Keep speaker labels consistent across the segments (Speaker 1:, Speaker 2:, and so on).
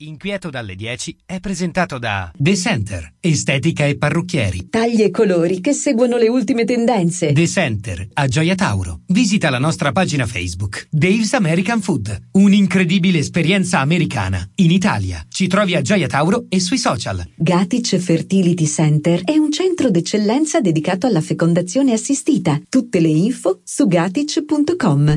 Speaker 1: Inquieto dalle 10 è presentato da The Center, estetica e parrucchieri.
Speaker 2: Tagli e colori che seguono le ultime tendenze.
Speaker 1: The Center, a Gioia Tauro. Visita la nostra pagina Facebook. Dave's American Food, un'incredibile esperienza americana. In Italia. Ci trovi a Gioia Tauro e sui social.
Speaker 2: Gatic Fertility Center è un centro d'eccellenza dedicato alla fecondazione assistita. Tutte le info su gatic.com.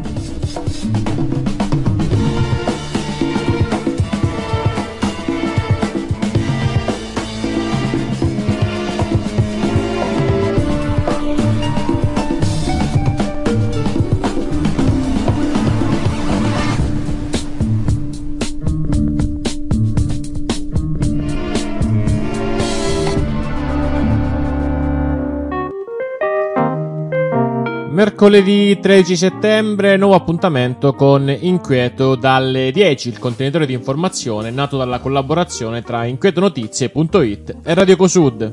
Speaker 3: Mercoledì 13 settembre, nuovo appuntamento con Inquieto dalle 10, il contenitore di informazione nato dalla collaborazione tra inquietonotizie.it e Radio Cosud.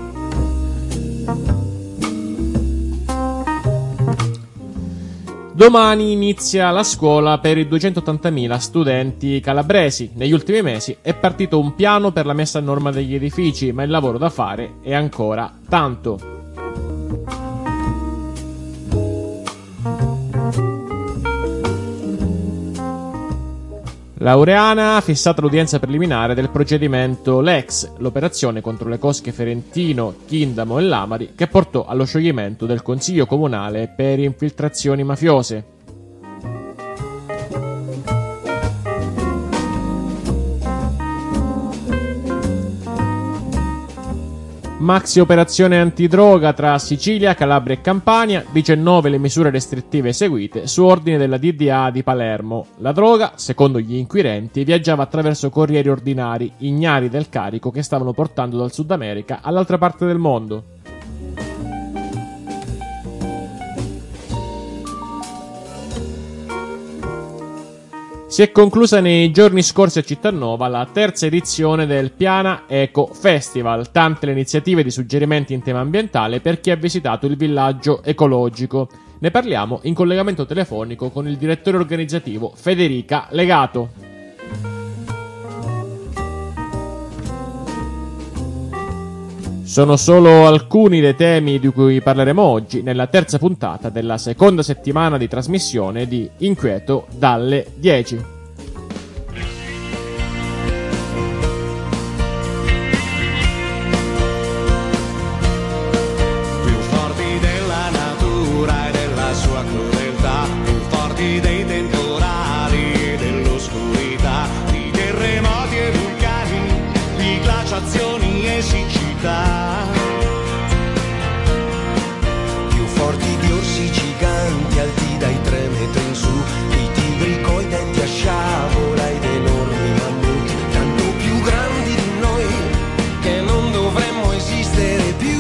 Speaker 3: Domani inizia la scuola per i 280.000 studenti calabresi. Negli ultimi mesi è partito un piano per la messa a norma degli edifici, ma il lavoro da fare è ancora tanto. Laureana ha fissato l'udienza preliminare del procedimento Lex, l'operazione contro le cosche Ferentino, Chindamo e Lamari, che portò allo scioglimento del Consiglio Comunale per infiltrazioni mafiose. Maxi operazione antidroga tra Sicilia, Calabria e Campania, 19 le misure restrittive eseguite su ordine della DDA di Palermo. La droga, secondo gli inquirenti, viaggiava attraverso corrieri ordinari, ignari del carico che stavano portando dal Sud America all'altra parte del mondo. Si è conclusa nei giorni scorsi a Cittanova la terza edizione del Piana Eco Festival, tante le iniziative di suggerimenti in tema ambientale per chi ha visitato il villaggio ecologico. Ne parliamo in collegamento telefonico con il direttore organizzativo Federica Legato. Sono solo alcuni dei temi di cui parleremo oggi nella terza puntata della seconda settimana di trasmissione di Inquieto dalle 10.
Speaker 4: Più forti della natura e della sua crudeltà, più forti dei temporali e dell'oscurità, di terremoti e vulcani, di glaciazioni e siccità.
Speaker 5: Più forti di orsi giganti alti dai 3 metri in su, di tigri coi denti a sciabola ed enormi mammut, tanto più grandi di noi che non dovremmo esistere più.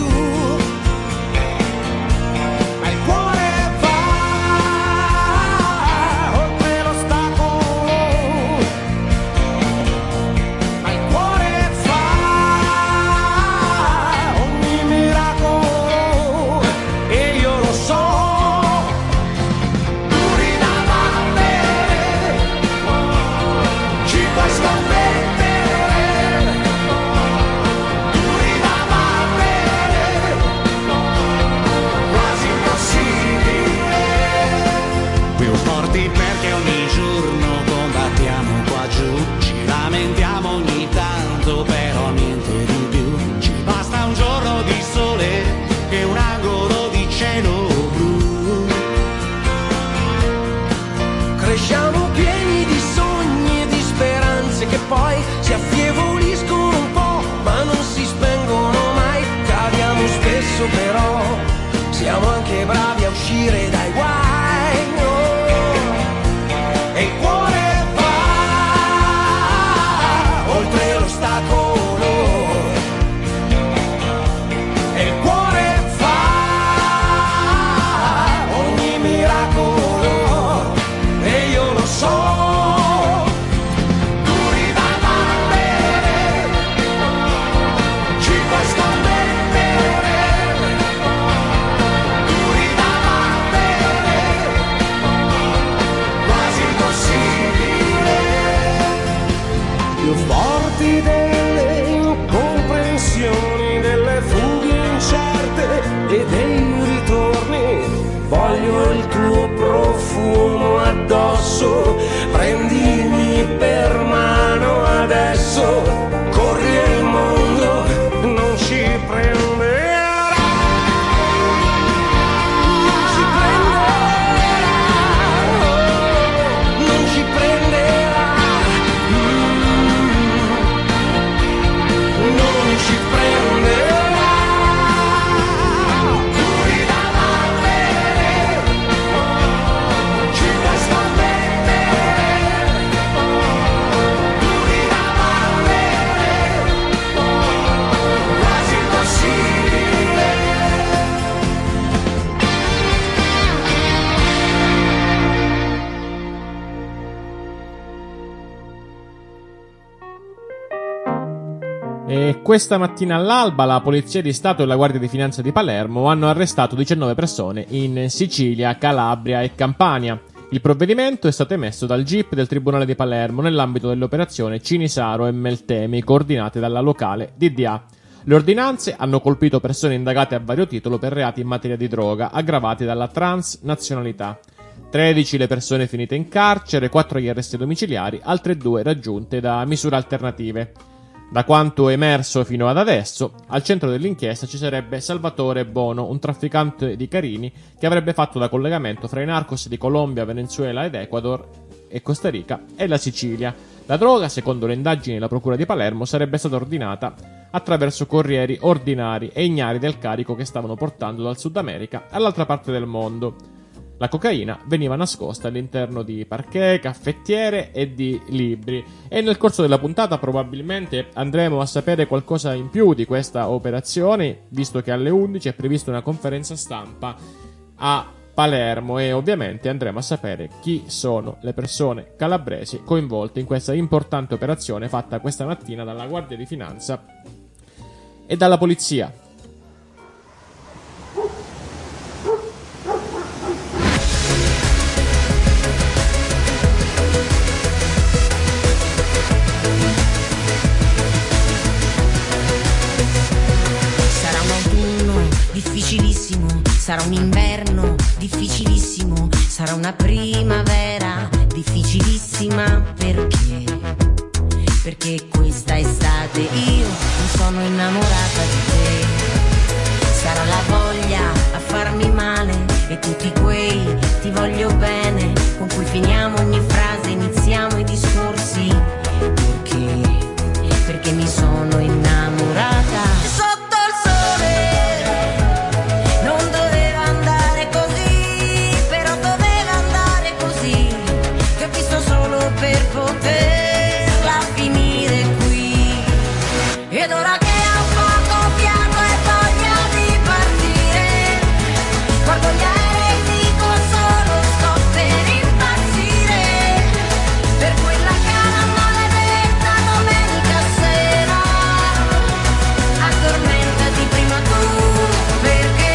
Speaker 5: Ma il cuore va oltre l'ostacolo, ma il cuore fa ogni miracolo, e io lo so. Duri da battere, ci puoi scommettere. Duri da battere, quasi impossibile.
Speaker 4: Più forti perché ogni giorno combattiamo qua giù, ci lamentiamo ogni tanto, però niente di più. Ci basta un giorno di sole e un angolo di cielo blu.
Speaker 5: Cresciamo pieni di sogni e di speranze che poi si affievoliscono un po', ma non si spengono mai. Cadiamo spesso però, siamo anche bravi a uscire dai guai. Oh. E il cuore va oltre l'ostacolo, più forti delle incomprensioni, delle fughe incerte e dei ritorni. Voglio il tuo profumo addosso, prendimi per mano adesso, corri e il mondo non ci prenderà, non ci prenderà, non ci prenderà, non ci prenderà.
Speaker 3: E questa mattina all'alba la Polizia di Stato e la Guardia di Finanza di Palermo hanno arrestato 19 persone in Sicilia, Calabria e Campania. Il provvedimento è stato emesso dal GIP del Tribunale di Palermo nell'ambito dell'operazione Cinisaro e Meltemi, coordinate dalla locale DDA. Le ordinanze hanno colpito persone indagate a vario titolo per reati in materia di droga, aggravati dalla transnazionalità. 13 le persone finite in carcere, 4 gli arresti domiciliari, altre 2 raggiunte da misure alternative. Da quanto emerso fino ad adesso, al centro dell'inchiesta ci sarebbe Salvatore Bono, un trafficante di carini che avrebbe fatto da collegamento fra i narcos di Colombia, Venezuela ed Ecuador e Costa Rica e la Sicilia. La droga, secondo le indagini della Procura di Palermo, sarebbe stata ordinata attraverso corrieri ordinari e ignari del carico che stavano portando dal Sud America all'altra parte del mondo. La cocaina veniva nascosta all'interno di parquet, caffettiere e di libri, e nel corso della puntata probabilmente andremo a sapere qualcosa in più di questa operazione, visto che alle 11 è prevista una conferenza stampa a Palermo e ovviamente andremo a sapere chi sono le persone calabresi coinvolte in questa importante operazione fatta questa mattina dalla Guardia di Finanza e dalla Polizia.
Speaker 6: Difficilissimo, sarà un inverno difficilissimo, sarà una primavera difficilissima, perché questa estate io mi sono innamorata di te. Sarà la voglia a farmi male e tutti quei ti voglio bene con cui finiamo ogni frase, iniziamo i discorsi, perché mi sono innamorata. Per poterla finire qui. Ed ora che ho poco fiato e voglia di partire, guardo gli aerei e dico solo sto per impazzire, per quella cara maledetta domenica sera. Addormentati prima tu, perché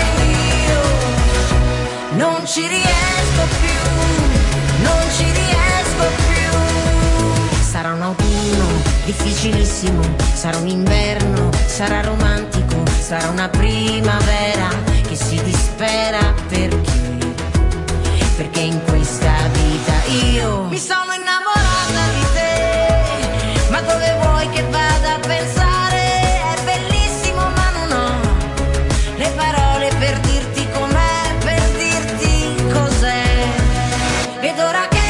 Speaker 6: io non ci riesco più, non ci riesco più. Sarà un autunno difficilissimo, sarà un inverno, sarà romantico, sarà una primavera che si dispera, perché in questa vita io mi sono innamorata di te. Ma dove vuoi che vada a pensare? È bellissimo ma non ho le parole per dirti com'è, per dirti cos'è. Ed ora che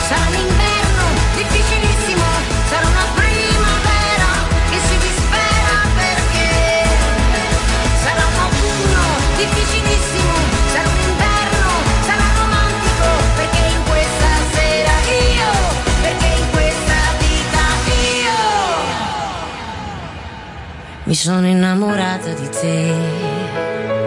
Speaker 6: sarà un inverno difficilissimo, sarà una primavera che si dispera perché sarà un autunno difficilissimo, sarà un inverno, sarà romantico, perché in questa sera io, perché in questa vita io mi sono innamorata di te.